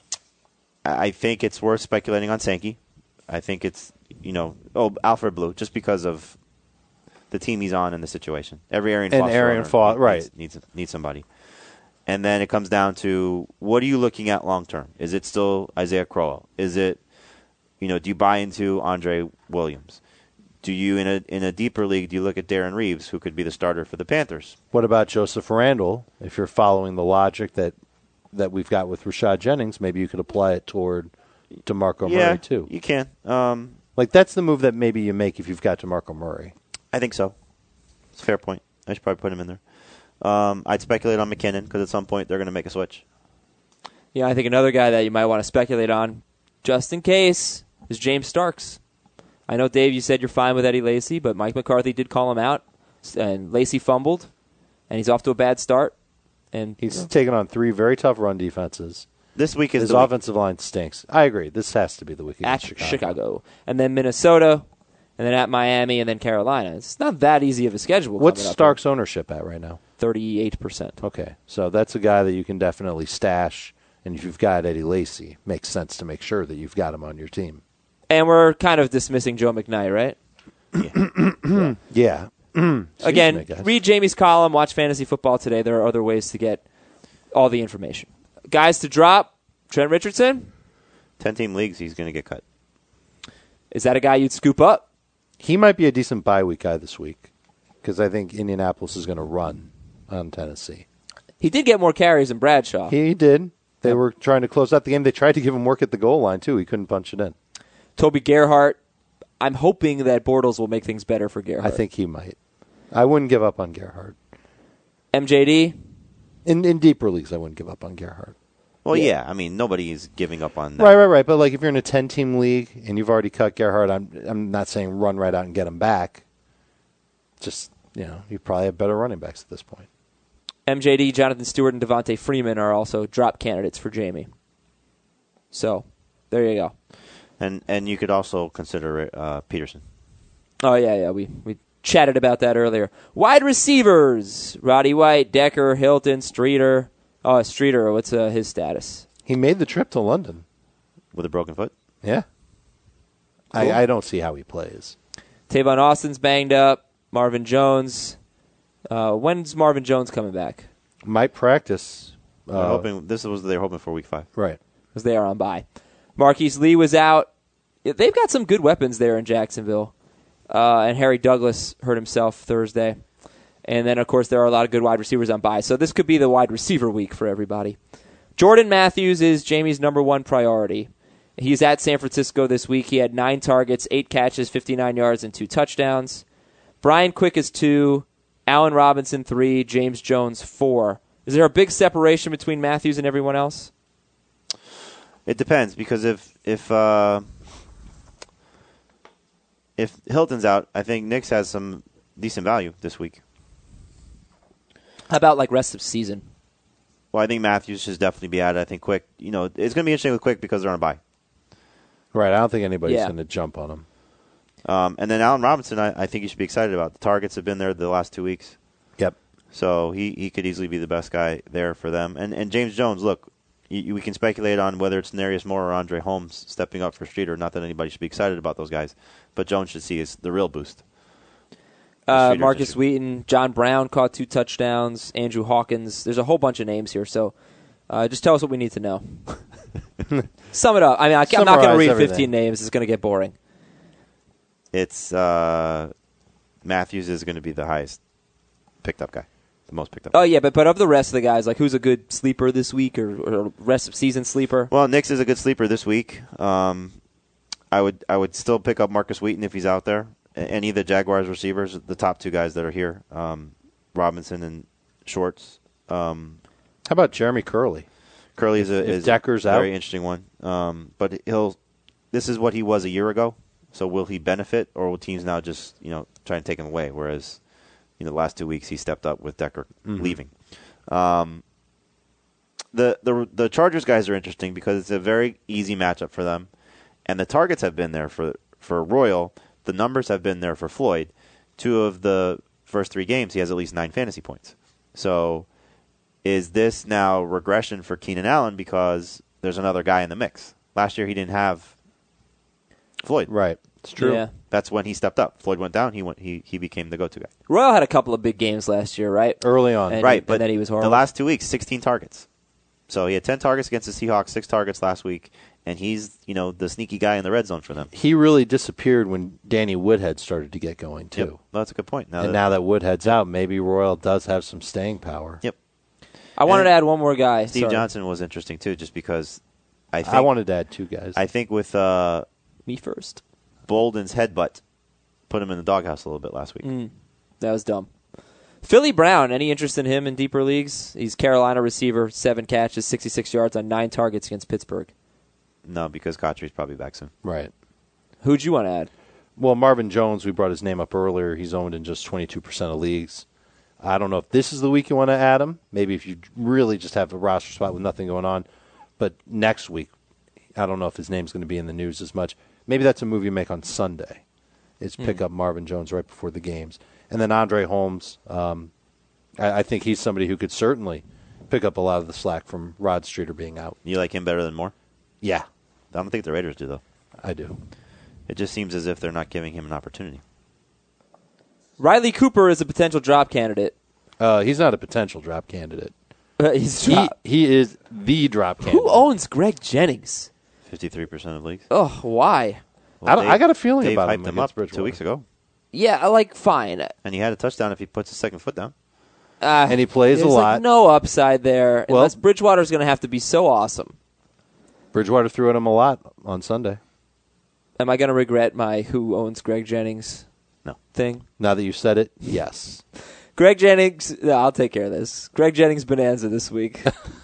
I think it's worth speculating on Sankey. I think it's, you know, oh, Alfred Blue, just because of the team he's on and the situation. Every Arian And Foster Arian owner Fo- needs, right. needs, needs somebody. And then it comes down to what are you looking at long term? Is it still Isaiah Crowell? Is it, you know, do you buy into Andre Williams? Do you, in a in a deeper league, do you look at Darren Reeves, who could be the starter for the Panthers? What about Joseph Randall? If you're following the logic that that we've got with Rashad Jennings, maybe you could apply it toward DeMarco yeah, Murray too. you can. Um, Like that's the move that maybe you make if you've got DeMarco Murray. I think so. It's a fair point. I should probably put him in there. Um, I'd speculate on McKinnon because at some point they're going to make a switch. Yeah, I think another guy that you might want to speculate on, just in case, is James Starks. I know, Dave, you said you're fine with Eddie Lacy, but Mike McCarthy did call him out, and Lacy fumbled, and he's off to a bad start. And He's taken on three very tough run defenses. This week is His the week. offensive line stinks. I agree. This has to be the week at against Chicago. Chicago. and then Minnesota, and then at Miami, and then Carolina. It's not that easy of a schedule. What's coming up Stark's ownership at right now? thirty-eight percent. Okay, so that's a guy that you can definitely stash. And if you've got Eddie Lacy, makes sense to make sure that you've got him on your team. And we're kind of dismissing Joe McKnight, right? Yeah. Excuse Again, me, guys. read Jamie's column, watch Fantasy Football Today. There are other ways to get all the information. Guys to drop, Trent Richardson. ten-team leagues, he's going to get cut. Is that a guy you'd scoop up? He might be a decent bye week guy this week because I think Indianapolis is going to run on Tennessee. He did get more carries than Bradshaw. He did. They Yep. were trying to close out the game. They tried to give him work at the goal line, too. He couldn't punch it in. Toby Gerhart. I'm hoping that Bortles will make things better for Gerhart. I think he might. I wouldn't give up on Gerhardt. M J D. In in deeper leagues, I wouldn't give up on Gerhardt. Well, Yeah. yeah. I mean, nobody's giving up on that. Right, right, right. But like if you're in a ten-team league and you've already cut Gerhardt, I'm I'm not saying run right out and get him back. Just, you know, you probably have better running backs at this point. M J D, Jonathan Stewart, and Devontae Freeman are also drop candidates for Jamie. So, there you go. And and you could also consider uh, Peterson. Oh, yeah, yeah. We, we chatted about that earlier. Wide receivers. Roddy White, Decker, Hilton, Streeter. Oh, Streeter, what's uh, his status? He made the trip to London. With a broken foot? Yeah. Cool. I, I don't see how he plays. Tavon Austin's banged up. Marvin Jones. Uh, when's Marvin Jones coming back? Might practice They're Uh, hoping this was what they were hoping for week five. right. because they are on bye. Marquise Lee was out. They've got some good weapons there in Jacksonville. Uh, and Harry Douglas hurt himself Thursday. And then, of course, there are a lot of good wide receivers on bye. So this could be the wide receiver week for everybody. Jordan Matthews is Jamie's number one priority. He's at San Francisco this week. He had nine targets, eight catches, fifty-nine yards, and two touchdowns. Brian Quick is two. Allen Robinson, three. James Jones, four. Is there a big separation between Matthews and everyone else? It depends, because if if uh, if Hilton's out, I think Nix has some decent value this week. How about like rest of season? Well, I think Matthews should definitely be added. I think Quick, you know, it's going to be interesting with Quick because they're on a bye. Right. I don't think anybody's Yeah. going to jump on him. Um, and then Allen Robinson, I, I think you should be excited about. The targets have been there the last two weeks. Yep. So he, he could easily be the best guy there for them. And and James Jones, look, you, we can speculate on whether it's Narius Moore or Andre Holmes stepping up for Streeter. Not that anybody should be excited about those guys, but Jones should see is the real boost. Uh, Streeter's Marcus issue. Wheaton, John Brown caught two touchdowns. Andrew Hawkins. There's a whole bunch of names here. So uh, just tell us what we need to know. Sum it up. I mean, I, I'm not going to Summarize read everything. fifteen names. It's going to get boring. It's uh, Matthews is going to be the highest picked up guy, the most picked up. Oh, yeah, but, but of the rest of the guys, like who's a good sleeper this week or, or rest of season sleeper? Well, Nix is a good sleeper this week. Um, I would I would still pick up Marcus Wheaton if he's out there. A- Any of the Jaguars receivers, the top two guys that are here, um, Robinson and Schwartz. Um, How about Jeremy Curley? Curley is a, If is Decker's a very out? interesting one. Um, but he'll. This is what he was a year ago. So will he benefit, or will teams now just you know try and take him away? Whereas, you know, the last two weeks he stepped up with Decker Mm-hmm. leaving. Um, the the the Chargers guys are interesting because it's a very easy matchup for them, and the targets have been there for for Royal. The numbers have been there for Floyd. Two of the first three games, he has at least nine fantasy points. So, is this now regression for Keenan Allen because there's another guy in the mix? Last year he didn't have Floyd. Right. It's true. Yeah. That's when he stepped up. Floyd went down. He went. He he became the go-to guy. Royal had a couple of big games last year, right? Early on. And- right, and but then he was horrible. the last two weeks, sixteen targets. So he had ten targets against the Seahawks, six targets last week, and he's you know the sneaky guy in the red zone for them. He really disappeared when Danny Woodhead started to get going, too. Yep. Well, that's a good point. Now and that, now that Woodhead's out, maybe Royal does have some staying power. yep, I wanted and to add one more guy. Steve Sorry. Johnson was interesting too, just because I think I wanted to add two guys. I think with uh, Me first. Bolden's headbutt put him in the doghouse a little bit last week. Mm, that was dumb. Philly Brown, any interest in him in deeper leagues? He's Carolina receiver, seven catches, sixty-six yards on nine targets against Pittsburgh. No, because Kotry's probably back soon. right. Who'd you want to add? Well, Marvin Jones, we brought his name up earlier. He's owned in just twenty-two percent of leagues. I don't know if this is the week you want to add him. Maybe if you really just have a roster spot with nothing going on. But next week, I don't know if his name's going to be in the news as much. Maybe that's a move you make on Sunday, is pick up Marvin Jones right before the games. And then Andre Holmes, um, I, I think he's somebody who could certainly pick up a lot of the slack from Rod Streeter being out. You like him better than Moore? Yeah, I don't think the Raiders do though. I do. It just seems as if they're not giving him an opportunity. Riley Cooper is a potential drop candidate. Uh, he's not a potential drop candidate. Uh, he's He, drop- he is the drop candidate. Who owns Greg Jennings? Fifty-three percent of leagues. Oh, why? I don't- I got a feeling Dave about hyped him him against up two Bridgewater. weeks ago, Yeah, like fine. and he had a touchdown if he puts his second foot down. Uh, And he plays a there's, lot. Like no upside there. Well- unless Bridgewater's going to have to be so awesome. Bridgewater threw at him a lot on Sunday. Am I going to regret my who owns Greg Jennings No. thing? Now that you said it, yes. Greg Jennings, no, I'll take care of this. Greg Jennings bonanza this week.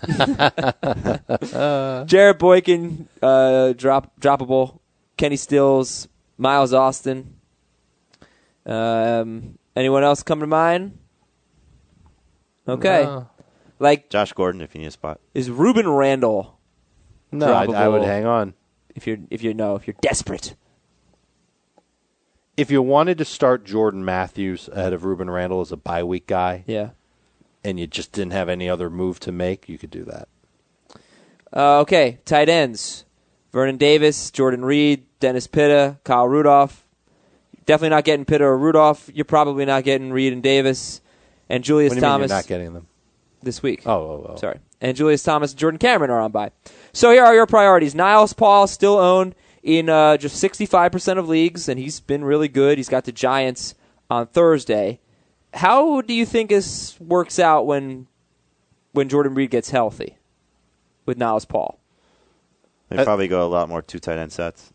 Jarrett Boykin, uh, drop droppable. Kenny Stills, Miles Austin. Um, anyone else come to mind? Okay, No, like Josh Gordon, if you need a spot. is Reuben Randall? no I, I would Droppable. hang on. If you're if you know if you're desperate. If you wanted to start Jordan Matthews ahead of Reuben Randall as a bye week guy, Yeah. and you just didn't have any other move to make, you could do that. Uh, okay, tight ends. Vernon Davis, Jordan Reed, Dennis Pitta, Kyle Rudolph. Definitely not getting Pitta or Rudolph. You're probably not getting Reed and Davis. And Julius What do you mean Thomas. you're not getting them? this week. Oh, oh, oh. Sorry. And Julius Thomas and Jordan Cameron are on bye. So here are your priorities. Niles Paul still owned in uh, just sixty-five percent of leagues, and he's been really good. He's got the Giants on Thursday. How do you think this works out when when Jordan Reed gets healthy with Niles Paul? They Uh, probably go a lot more two tight end sets.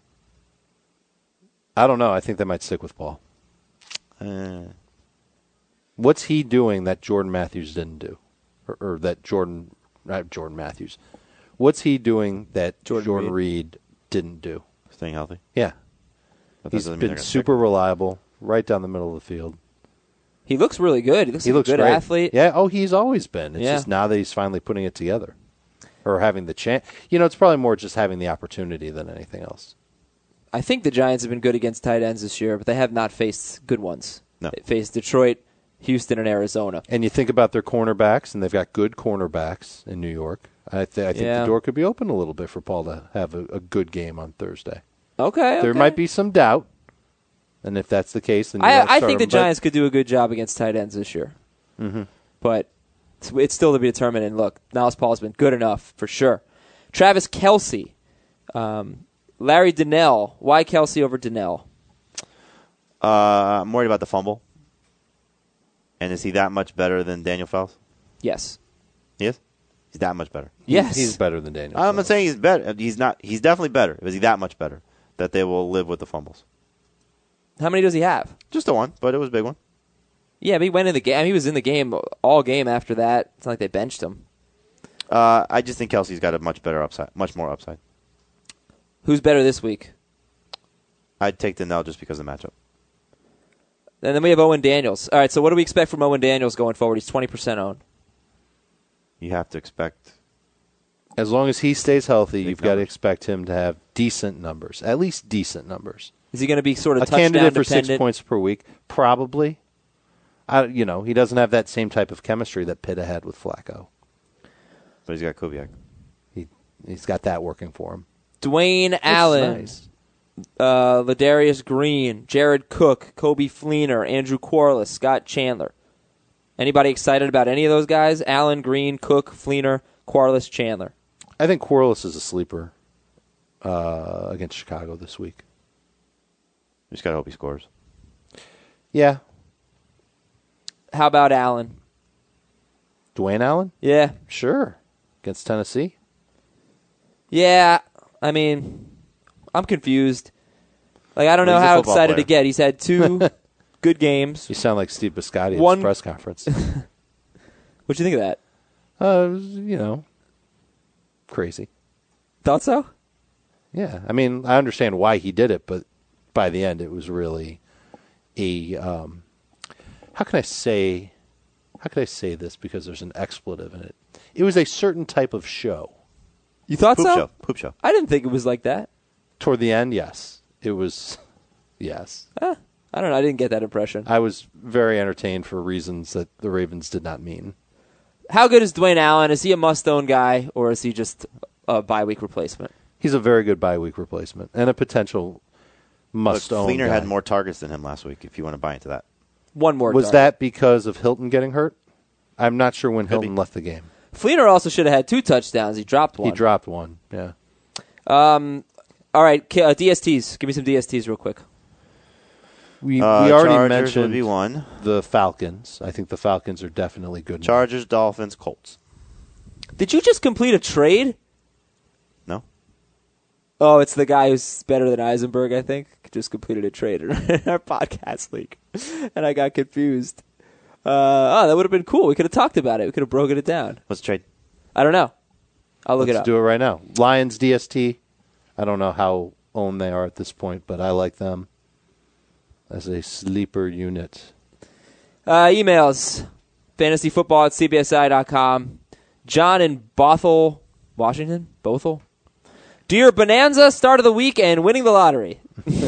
I don't know. I think they might stick with Paul. Uh, What's he doing that Jordan Matthews didn't do? Or, or that Jordan, not Jordan Matthews. What's he doing that Jordan Jordan, Reed. Reed didn't do? staying healthy. Yeah. But that He's doesn't mean they're been gonna super reliable, right down the middle of the field. He looks really good. He looks He like looks a good great. athlete. Yeah, oh, he's always been. It's Yeah. just now that he's finally putting it together. Or having the chance. You know, it's probably more just having the opportunity than anything else. I think the Giants have been good against tight ends this year, but they have not faced good ones. No. They faced Detroit, Houston, and Arizona. And you think about their cornerbacks, and they've got good cornerbacks in New York. I, th- I think Yeah. the door could be open a little bit for Paul to have a, a good game on Thursday. Okay, There okay. might be some doubt, and if that's the case, then you I, don't I start think the him, but Giants could do a good job against tight ends this year. Mm-hmm. But it's, it's still to be determined. And look, Niles Paul's been good enough for sure. Travis Kelce, um, Larry Donnell. Why Kelce over Donnell? Uh, I'm worried about the fumble. And is he that much better than Daniel Fells? Yes. He is? He's that much better. Yes. he's better than Daniel. I'm not Jones. saying he's better. He's not. He's definitely better. But is he that much better that they will live with the fumbles? How many does he have? Just a one, but it was a big one. Yeah, but he went in the game. I mean, he was in the game all game after that. It's not like they benched him. Uh, I just think Kelsey's got a much better upside, much more upside. Who's better this week? I'd take Donnell just because of the matchup. And then we have Owen Daniels. All right, so what do we expect from Owen Daniels going forward? He's twenty percent owned. You have to expect. As long as he stays healthy, Big you've got to numbers. expect him to have decent numbers, at least decent numbers. Is he going to be sort of A touchdown candidate for dependent? six points per week, probably. I, you know, he doesn't have that same type of chemistry that Pitta had with Flacco. But he's got Kubiak. He he's got that working for him. Dwayne Which is Allen, nice. uh, Ladarius Green, Jared Cook, Kobe Fleener, Andrew Quarles, Scott Chandler. Anybody excited about any of those guys? Allen, Green, Cook, Fleener, Quarles, Chandler. I think Quarles is a sleeper uh, against Chicago this week. You just got to hope he scores. Yeah. How about Allen? Dwayne Allen? Yeah. Sure. Against Tennessee? Yeah. I mean, I'm confused. Like, I don't Well, know he's a how football excited player. to get. He's had two good games. You sound like Steve Biscotti at One- his press conference. What'd you think of that? uh, it was, you know, crazy. Thought so? Yeah. I mean, I understand why he did it, but by the end, it was really a, um, how can I say, how can I say this because there's an expletive in it? It was a certain type of show. You thought Poop so? show. Poop show. I didn't think it was like that. Toward the end, yes. It was, yes. Eh, I don't know. I didn't get that impression. I was very entertained for reasons that the Ravens did not mean. How good is Dwayne Allen? Is he a must-own guy, or is he just a bye-week replacement? He's a very good bye week replacement and a potential But must own. Fleener guy. had more targets than him last week, if you want to buy into that. One more Was target. that because of Hilton getting hurt? I'm not sure when Could Hilton be. left the game. Fleener also should have had two touchdowns. He dropped one. He dropped one. Yeah. Um, all right, K- uh, D S Ts. Give me some D S Ts real quick. We Uh, we already Chargers mentioned would be one. the Falcons. I think the Falcons are definitely good. Chargers, Dolphins, Colts. Did you just complete a trade? No? Oh, it's the guy who's better than Eisenberg, I think. Just completed a trade in our podcast league. And I got confused. Uh, oh, that would have been cool. We could have talked about it. We could have broken it down. What's the trade? I don't know. I'll look Let's it up. do it right now. Lions D S T. I don't know how owned they are at this point, but I like them as a sleeper unit. Uh, emails. Fantasyfootball at C B S I dot com. John in Bothell, Washington? Bothell? Dear Bonanza, start of the week and winning the lottery.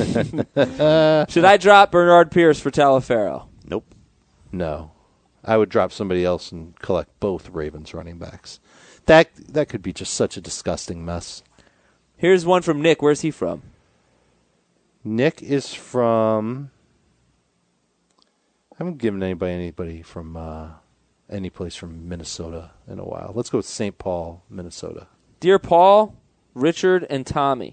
Should I drop Bernard Pierce for Talaferro? Nope. No. I would drop somebody else and collect both Ravens running backs. That that could be just such a disgusting mess. Here's one from Nick. Where's he from? Nick is from. I haven't given anybody anybody from uh, any place from Minnesota in a while. Let's go with Saint Paul, Minnesota. Dear Paul, Richard, and Tommy.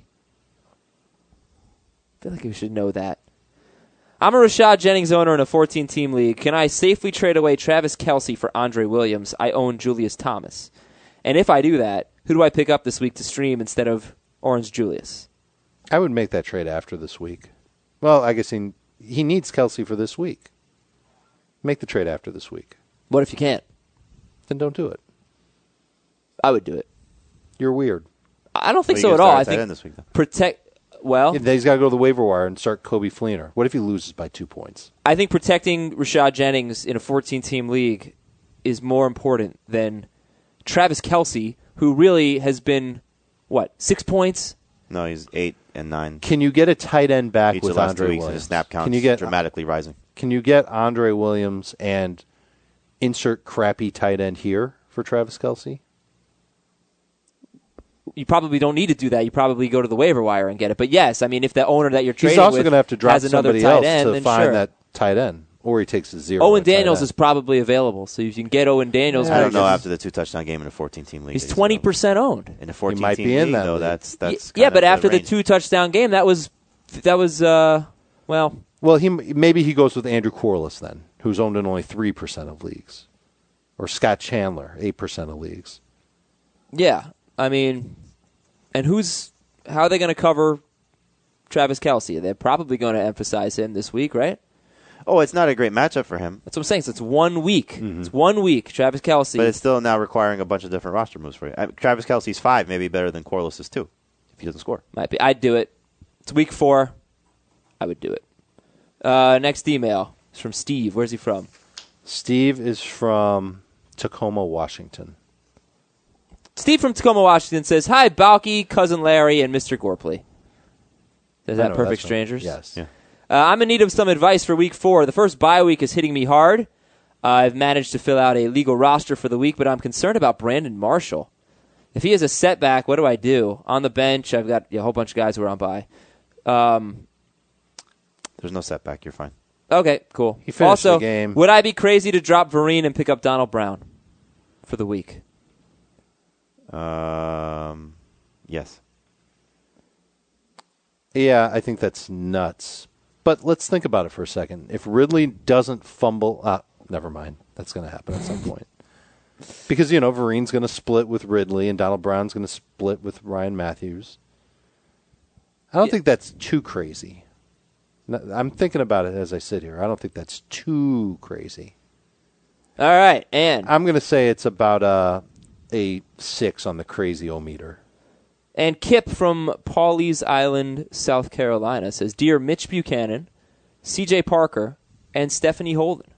I feel like we should know that. I'm a Rashad Jennings owner in a fourteen-team league. Can I safely trade away Travis Kelce for Andre Williams? I own Julius Thomas. And if I do that, who do I pick up this week to stream instead of Orange Julius? I would make that trade after this week. Well, I guess he, he needs Kelce for this week. Make the trade after this week. What if you can't? Then don't do it. I would do it. You're weird. I don't think Well, so you at gotta all. start I at tight think end this week, then. protect. Well, Yeah, he's got to go to the waiver wire and start Kobe Fleener. What if he loses by two points? I think protecting Rashad Jennings in a fourteen-team league is more important than Travis Kelce, who really has been, what, six points? No, he's eight and nine. Can you get a tight end back Each with of the last Andre two weeks, and Williams? his snap count Can you get dramatically rising. Can you get Andre Williams and insert crappy tight end here for Travis Kelce? You probably don't need to do that. You probably go to the waiver wire and get it. But yes, I mean, if the owner that you're trading He's also with going to have to drop has another somebody tight else end, to then find sure. that tight end, or he takes a zero. Owen at tight Daniels end. is probably available, so if you can get Owen Daniels, I don't know because after the two touchdown game in a fourteen-team league. he's that twenty available. percent owned. In a He fourteen-team might be in league, that though. league. That's that's yeah, kind but of after the range. two touchdown game, that was that was uh, well, Well, he maybe he goes with Andrew Corliss then, who's owned in only three percent of leagues, or Scott Chandler, eight percent of leagues. yeah. I mean, and who's how are they going to cover Travis Kelce? They're probably going to emphasize him this week, right? Oh, it's not a great matchup for him, That's what I'm saying. So it's one week. Mm-hmm. It's one week. Travis Kelce. but it's still now requiring a bunch of different roster moves for you. I mean, Travis Kelce's five may be better than Corliss's two if he doesn't score. Might be. I'd do it. It's week four. I would do it. Uh, next email is from Steve. Where's he from? Steve is from Tacoma, Washington. Steve from Tacoma, Washington says, "Hi, Balky, Cousin Larry, and Mister Gorpley." Is I that know, Perfect that's from- Strangers? Yes. Yeah. Uh, I'm in need of some advice for week four. The first bye week is hitting me hard. Uh, I've managed to fill out a legal roster for the week, but I'm concerned about Brandon Marshall. If he has a setback, what do I do? On the bench, I've got a whole bunch of guys who are on bye. Um, There's no setback. You're fine. okay, cool. He finished also, the game. would I be crazy to drop Vereen and pick up Donald Brown for the week? Um, yes. Yeah, I think that's nuts. But let's think about it for a second. If Ridley doesn't fumble, uh, never mind. That's going to happen at some point. Because, you know, Vereen's going to split with Ridley and Donald Brown's going to split with Ryan Matthews. I don't Yeah. think that's too crazy. No, I'm thinking about it as I sit here. I don't think that's too crazy. All right, and I'm going to say it's about uh, a six on the crazy-o-meter. And Kip from Pawleys Island, South Carolina says, "Dear Mitch Buchanan, C J Parker, and Stephanie Holden."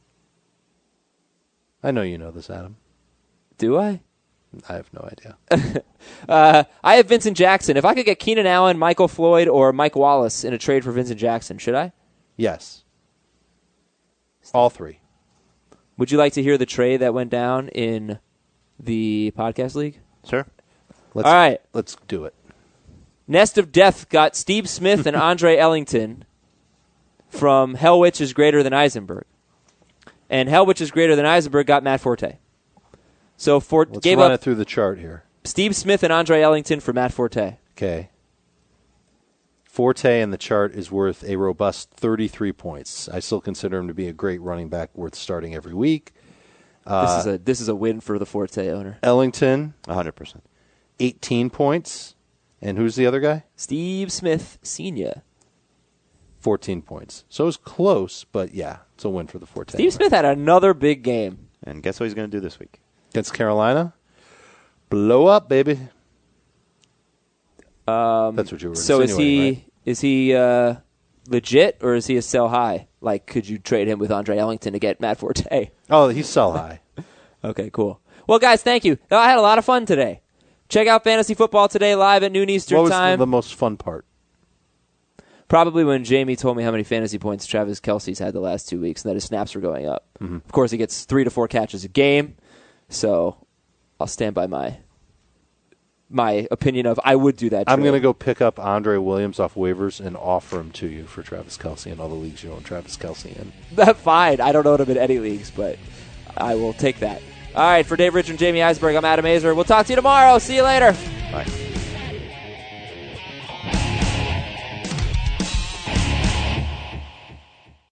I know you know this, Adam. Do I? I have no idea. Uh, I have Vincent Jackson. If I could get Keenan Allen, Michael Floyd, or Mike Wallace in a trade for Vincent Jackson, should I? Yes. All three. Would you like to hear the trade that went down in the podcast league? Sure. Let's, All right. Let's do it. Nest of Death got Steve Smith and Andre Ellington from Hell Witch is Greater Than Eisenberg. And Hell Witch is Greater Than Eisenberg got Matt Forte. So Fort Let's gave run up it through the chart here. Steve Smith and Andre Ellington for Matt Forte. Okay. Forte in the chart is worth a robust thirty-three points. I still consider him to be a great running back worth starting every week. this is a this is a win for the Forte owner. Ellington, one hundred percent. eighteen points. And who's the other guy? Steve Smith Senior fourteen points. So it was close, but yeah, it's a win for the Forte. Steve Smith had another big game. And guess what he's going to do this week? Against Carolina? Blow up, baby. Um, That's what you were So is insinuating, he right? is he uh, legit or is he a sell high? Like, could you trade him with Andre Ellington to get Matt Forte? Oh, he's sell high. Okay, cool. Well, guys, thank you. I had a lot of fun today. Check out Fantasy Football Today live at noon Eastern What was Time. the, the most fun part? Probably when Jamie told me how many fantasy points Travis Kelce's had the last two weeks and that his snaps were going up. Mm-hmm. Of course, he gets three to four catches a game, so I'll stand by my my opinion of I would do that. I'm trade. going to go pick up Andre Williams off waivers and offer him to you for Travis Kelce and all the leagues you own Travis Kelce in. That's fine. I don't own him in any leagues, but I will take that. All right, for Dave Rich and Jamie Eisberg, I'm Adam Azer. We'll talk to you tomorrow. See you later. Bye.